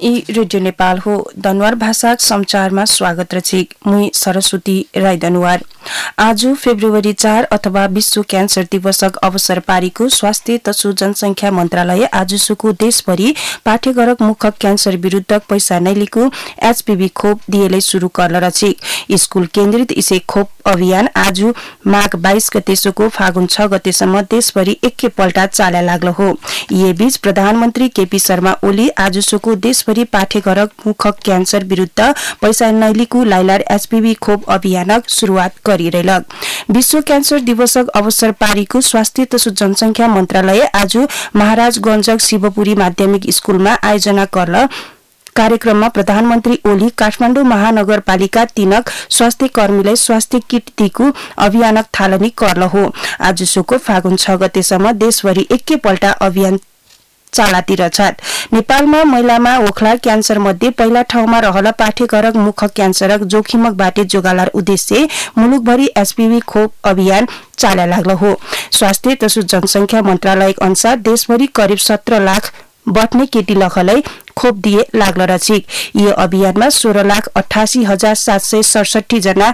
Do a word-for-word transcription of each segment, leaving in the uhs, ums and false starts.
ई radio Nepal हो। दनुवार भाषा समाचारमा स्वागत रचिक मुई सरस्वती राई दनुवार। आज फेब्रुअरी चार अथवा विश्व क्यान्सर दिवसक अवसर पारिको स्वास्थ्य तथा जनसंख्या मन्त्रालय आजसुको देशभरि पाठ्यगरक मुख क्यान्सर विरुद्ध पैसा नैलिको एचपीवी खोप दिएले शुरू गर्न रचिक स्कूल केन्द्रित इसे खोप अभियान आज माघ बाइस गतेसोको फागुन छ गतेसम्म देशभरि एकैपल्ट चाल्या लाग्लो हो। ये बीच प्रधानमन्त्री केपी शर्मा ओली आजसोको देशभरि पाठ्यगरक मुख क्यान्सर विरुद्ध पैसा नैलिको लाइलार एचपीवी खोप अभियानक शुरूआत गरिरहेलक। विश्व क्यान्सर दिवसक अवसर पारिको स्वास्थ्य तथा जनसंख्या मन्त्रालय आज महाराजगंजक शिवपुरी माध्यमिक स्कूलमा आयोजना गर्न कार्यक्रममा प्रधानमन्त्री ओली काठमाडौँ महानगरपालिका तीनक स्वास्थ्य कर्मीलाई स्वास्थ्य किट दिएको अभियानक थालनी गर्न हो। आजसोको फागुन छ गतेसम्म देशभरि एकैपल्ट अभियान चालातिर छन्। नेपालमा महिलामा ओखला क्यान्सर मध्ये पहिला ठाउँमा रहल पाठ्यगरक मुख क्यान्सरक जोखिमक बाटे जोगालार उद्देश्य मुलुकभरि एचपीवी खोप अभियान चाल्या लाग्लो हो। स्वास्थ्य तथा जनसंख्या मन्त्रालय अनुसार देशभरि करिब सत्रह लाख बट्ने केटी लखलाई खोप दिए लाग्ल रचिक। यो अभियानमा सोह्र लाख अठासी हजार सात सय सडसठी जना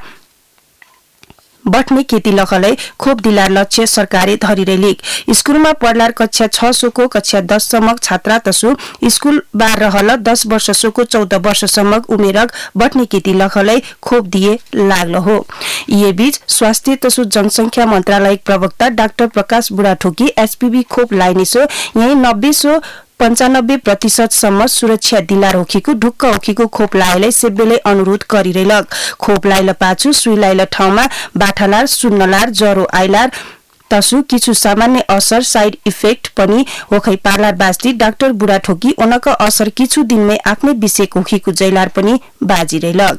बट्ने केटी लखलाई खोप दिलार लक्ष्य सरकारले धरिरहेलिक। स्कूलमा पढलार कक्षा छ सोको कक्षा दस सम्म छात्रा तसु स्कूल बार रहल दस वर्ष सोको चौध वर्षसम्म उमेरक बट्ने केटी लखलाई खोप दिए लाग्लो हो। ये बीच स्वास्थ्य तथा जनसंख्या मन्त्रालय प्रवक्ता डाक्टर प्रकाश बुढाथोकी एचपीवी खोप लाइनेसो यही नब्बे सो पंचानब्बे प्रतिशत सम्म सुरक्षा दिला रोखीको ढुक्क ओखीको खोप लायलाई सेब्बेले अनुरोध गरिरहेलक। खोप लाइल पाछु सुई लाइल ठाउँमा बाठालार सुन्नलार ज्वरो आइलार तसु किछु सामान्य असर साइड इफेक्ट पनि होखै पार्लार बास्ती डाक्टर बुढाथोकी ओनक असर किछु दिनमै आफ्नै विषय कोखीको जैलार पनि बाजिरहेलक।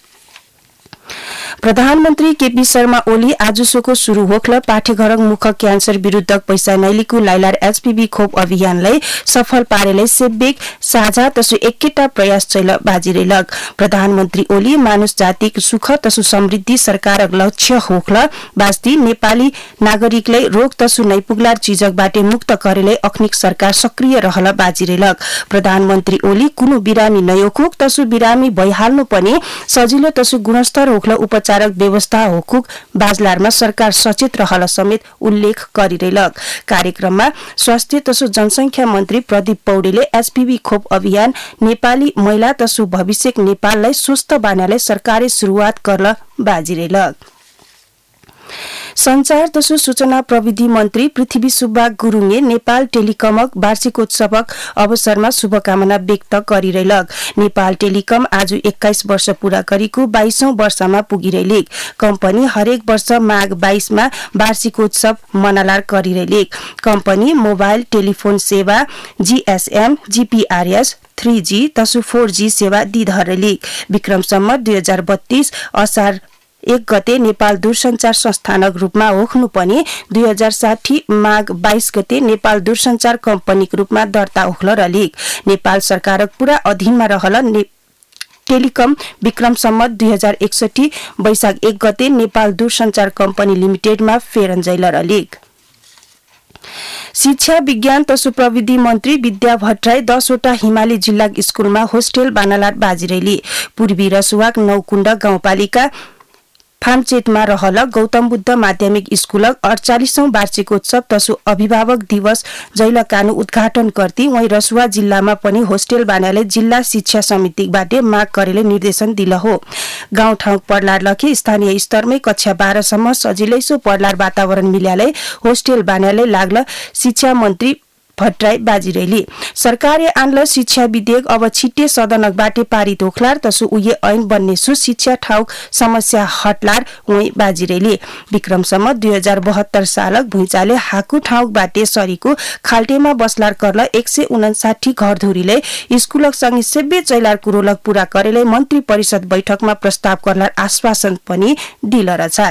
प्रधानमन्त्री केपी शर्मा ओली आजसोको शुरू होखल पाठ्यगरक मुख क्यान्सर विरुद्ध पैसा नैलिको लाइलार एचपीवी खोप अभियानलाई सफल पारेले सेब्बेक साझा तसु एकैटा प्रयास चैल बाजिरहेलक। प्रधानमन्त्री ओली मानुष जातिक सुख तसु समृद्धि सरकारक लक्ष्य होखल बास्ती नेपाली नागरिकलाई रोग तसु नैपुगलार चिजक बाटे मुक्त करेले अख्निक सरकार सक्रिय रहल बाजिरहेलक। प्रधानमन्त्री ओली कुनु बिरामी नयोखुक तसु बिरामी भइहाल्नु पनि सजिलो तसु गुणस्तर होखल उपचारक व्यवस्था हुकुक बाजलारमा सरकार सचेत रहल समेत उल्लेख गरिरहेलक। कार्यक्रममा स्वास्थ्य तथा जनसंख्या मन्त्री प्रदीप पौडेलले एचपीवी खोप अभियान नेपाली महिला तसु भविष्यक नेपाललाई स्वस्थ बनाले सरकारले शुरूआत गर्न बाजिरहेलक। संचार तथा सूचना प्रविधि मन्त्री पृथ्वी सुब्बा गुरुङले नेपाल टेलिकमक वार्षिकोत्सवक अवसरमा शुभकामना व्यक्त गरिरहेलक। नेपाल टेलिकम आज एक्काइस वर्ष पूरा गरेको बाइसौं वर्षमा पुगिरहेलिक। कम्पनी हरेक वर्ष माघ बाइसमा वार्षिकोत्सव मनालार गरिरहेलिक। कम्पनी मोबाइल टेलिफोन सेवा जीएसएम जीपीआरएस थ्री जी तसु फोर जी सेवा दिइरहेलिक। विक्रम सम्मत दुई हजार बत्तीस असार एक गते नेपाल दूरसञ्चार संस्थानक रूपमा होख्नु पनि दुई हजार साठी माघ बाइस गते नेपाल दूरसञ्चार कम्पनीको रूपमा दर्ता होख्ल रलिक। नेपाल सरकारक पूरा अधीनमा रहल टेलिकम विक्रम सम्मत दुई हजार एकसठी वैशाख एक गते नेपाल दूरसञ्चार कम्पनी लिमिटेडमा फेरन्जैल रलिक। शिक्षा विज्ञान तसु प्रविधि मन्त्री विद्या भट्टराई दसवटा हिमाली जिल्ला स्कूलमा होस्टेल बानालार बाजिरहेली। पूर्वी रसुवाक नौकुण्ड गाउँपालिका फामचेटमा रहल गौतम बुद्ध माध्यमिक स्कूलक अड़चालीसौं वार्षिकोत्सव तसु अभिभावक दिवस जैल कानु उद्घाटन गर्दै वही रसुवा जिल्लामा पनि होस्टेल बानाले जिल्ला शिक्षा समितिबाट माग गरेले निर्देशन दिल हो। गाउँठाउँ पढलार लखे स्थानीय स्तरमै कक्षा बाह्र सम्म सजिलैसो पढलार वातावरण मिल्याले होस्टेल बानाले लाग्ल शिक्षा मन्त्री भट्टराई बाजिरहेली। सरकारले आन्ल शिक्षा विधेयक अब छिट्टे सदनक बाटे पारित होखलार तसु उये ऐन बन्ने सु शिक्षा ठाउँ समस्या हटलार उही बाजिरहेली। विक्रम सम्मत दुई हजार बहत्तर सालक भुइँचाले हाकु ठाउँ बाटे सरीको खाल्टेमा बसलार करल एक सय उनासाठी घरधुरीले स्कूलक सँगै सेब्बे चैलार कुरोलक पूरा करेले मन्त्री परिषद बैठकमा प्रस्ताव करलार आश्वासन पनि दिल रछात।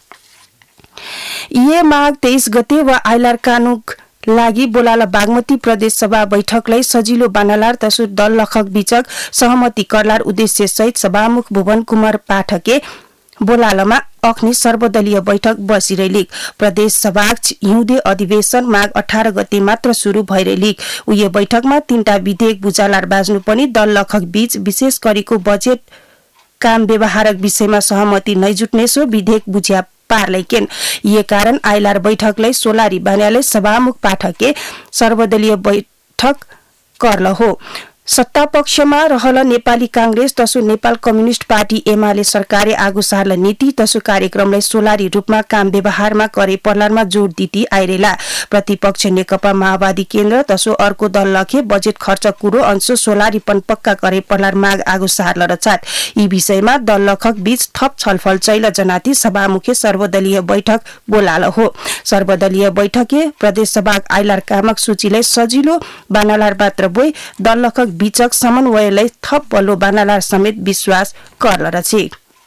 ये माघ तेइस गते व आइलार कानुक लागि बोलाला बागमती प्रदेश सभा बैठकलाई सजिलो बानालार तसु दल लखक बीचक सहमति करलार उद्देश्य सहित सभामुख भुवन कुमार पाठके बोलालामा अख्नी सर्वदलीय बैठक बसिरहेलिक प्रदेश सभा हिउँदे अधिवेशन माघ अठारह गते मात्र शुरू भइरहेलिक उयो बैठकमा तीनटा विधेयक बुझालार बाज्नु पनि दल लखक बीच विशेष गरेको बजेट काम व्यवहारक विषयमा सहमति नै जुट्ने सो विधेयक बुझ्या पार्लैकेन ये कारण आइलार बैठकलाई सोलारी बान्याले सभामुख पाठके सर्वदलीय बैठक कर्ल हो सत्ता पक्षमा रहल नेपाली कांग्रेस तसो नेपाल कम्युनिस्ट पार्टी एमाले सरकारले आगो सार्ल नीति तसो कार्यक्रमलाई सोलारी रूपमा काम व्यवहारमा करे पर्लारमा जोड दिती आइरेला प्रतिपक्ष नेकपा माओवादी केन्द्र तसो अर्को दल लखे बजेट खर्च कुरो अंश सोलारीपन पक्का करे पर्लार माग आगो सार्ल रचात यी विषयमा दल लखक बीच थप छलफल चैल जनाती सभामुखे सर्वदलीय बैठक बोलाल हो सर्वदलीय बैठके प्रदेश सभा आइलार कामक सूचीलाई सजिलो बानालार मात्र बोई दल लखक बीचक समन्वयलाई थप बलो बानालार समेत विश्वास कर्ल रचे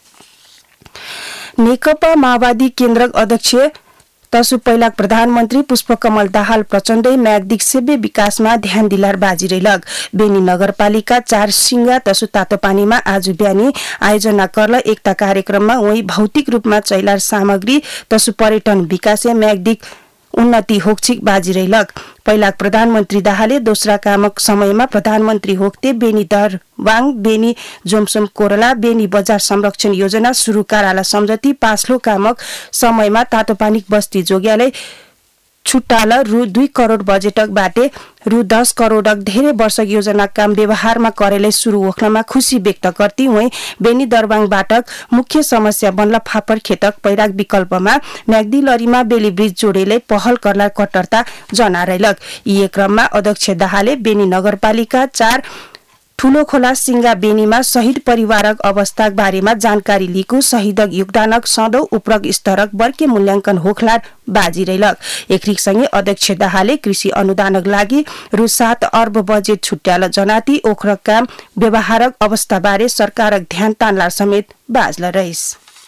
नेकपा माओवादी केन्द्र अध्यक्ष तसु पहिला प्रधानमन्त्री पुष्पकमल दाहाल प्रचण्डै म्याग्दिक सेव्य विकासमा ध्यान दिलार बाजिरहेलग बेनी नगरपालिका चार सिंगा तसु तातोपानीमा आज बिहानी आयोजना कर्ल एकता कार्यक्रममा उही भौतिक रूपमा चैलार सामग्री तसु पर्यटन विकासे म्याग्दिक उन्नति होक्छिक बाजिरहेलग पहिला प्रधानमन्त्री दाहालले दोस्रा कामक समयमा प्रधानमन्त्री होक्ते बेनी दर वाङ बेनी जोमसोम कोरला बेनी बजार संरक्षण योजना सुरु कराला सम्झती पाँचलो कामक समयमा तातोपानी बस्ती जोग्याले छुट्टाल रु दुई करोड़ बजेटक बाटे रु दस करोड़क धेरै वर्ष योजना काम व्यवहारमा करेले शुरू होख्नमा खुशी व्यक्त गर्दै उही बेनी दरबाङ बाटक मुख्य समस्या बनल फापर खेतक पैराक विकल्पमा म्याग्दी लरीमा बेली ब्रिज जोडेले पहल गर्ला कट्टरता जनारेलक यी क्रममा अध्यक्ष दाहालले बेनी नगरपालिका चार ठूलो खोला सिंगा बेनीमा शहीद परिवारक अवस्था बारेमा जानकारी लिएको शहीदक योगदानक सधौं उपरक स्तरक वर्के मूल्यांकन होखलार बाजिरहेलक एकरिकसँगै अध्यक्ष दाहालले कृषि अनुदानक लागि रु सात अर्ब बजेट छुट्याल जनाती ओखरक काम व्यवहारक अवस्थाबारे सरकारक ध्यान तान्लार समेत बाजल रहिस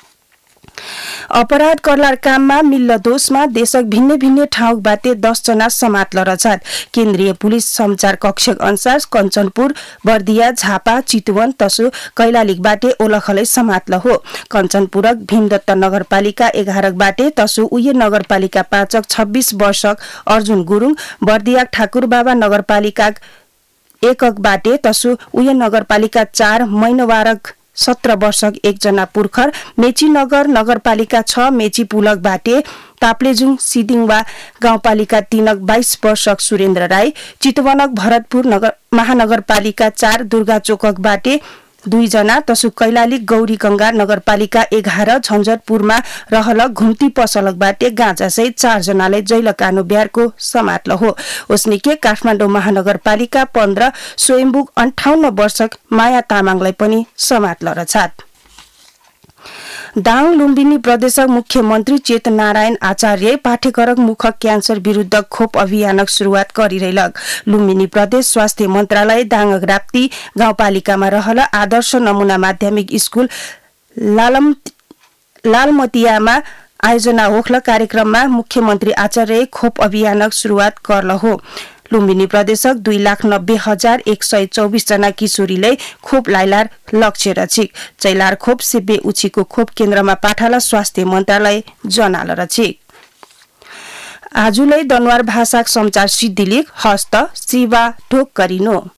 अपराध करलार काममा मिल्ल दोषमा देशक भिन्न भिन्न ठाउँबाटे दस जना समात्ल रछात केन्द्रीय पुलिस समाचार कक्षक अनुसार कञ्चनपुर बर्दिया झापा चितवन तसु कैलालीबाटे ओलखलै समात्ल हो कञ्चनपुरक भीमदत्त नगरपालिका एघारक बाटे तसु उये नगरपालिका पाँचक छब्बीस वर्षक अर्जुन गुरुङ बर्दिया ठाकुरबाबा नगरपालिका एकक बाटे तसु उये नगरपालिका चार मैनवारक सत्र वर्षक एकजना पुर्खर मेचीनगर नगरपालिका छ मेची पुलक बाटे ताप्लेजुङ सिदिङवा गाउँपालिका तीनक बाइस वर्षक सुरेन्द्र राई चितवनक भरतपुर नगर महानगरपालिका चार दुर्गा चोकक बाटे दुई जना तसु कैलाली गौरी गंगा नगरपालिका एघार झन्झटपुरमा रहल घुम्ती पसलक बाटे गाँजा सहित चार जनाले जैल कानो बिहारको समात्ल हो ओस्निके काठमाडौँ महानगरपालिका पन्ध्र स्वयम्भू अन्ठाउन्न वर्षक माया तामाङलाई पनि समात्ल रछात दाङ लुम्बिनी प्रदेशक मुख्यमन्त्री चेत नारायण आचार्य पाठेकरक मुख क्यान्सर विरुद्ध खोप अभियानक शुरूआत गरिरहेलक लुम्बिनी प्रदेश स्वास्थ्य मन्त्रालय दाङक राप्ती गाउँपालिकामा रहल आदर्श नमुना माध्यमिक स्कूल लालम लालमतियामा आयोजना होख्ल कार्यक्रममा मुख्यमन्त्री आचार्य खोप अभियानक शुरूआत गर्ल हो लुम्बिनी प्रदेशक दुई लाख नब्बे हजार एक सय चौबीस जना किशोरीले खोप लाइलार लक्ष्य रछिक चैलार खोप सेब्बे उछीको खोप केन्द्रमा पाठाला स्वास्थ्य मन्त्रालय जनाल रछिक आजुलै दनवार भाषाक समाचार सिद्धिलिक हस्त शिवा ठोक गरिनो।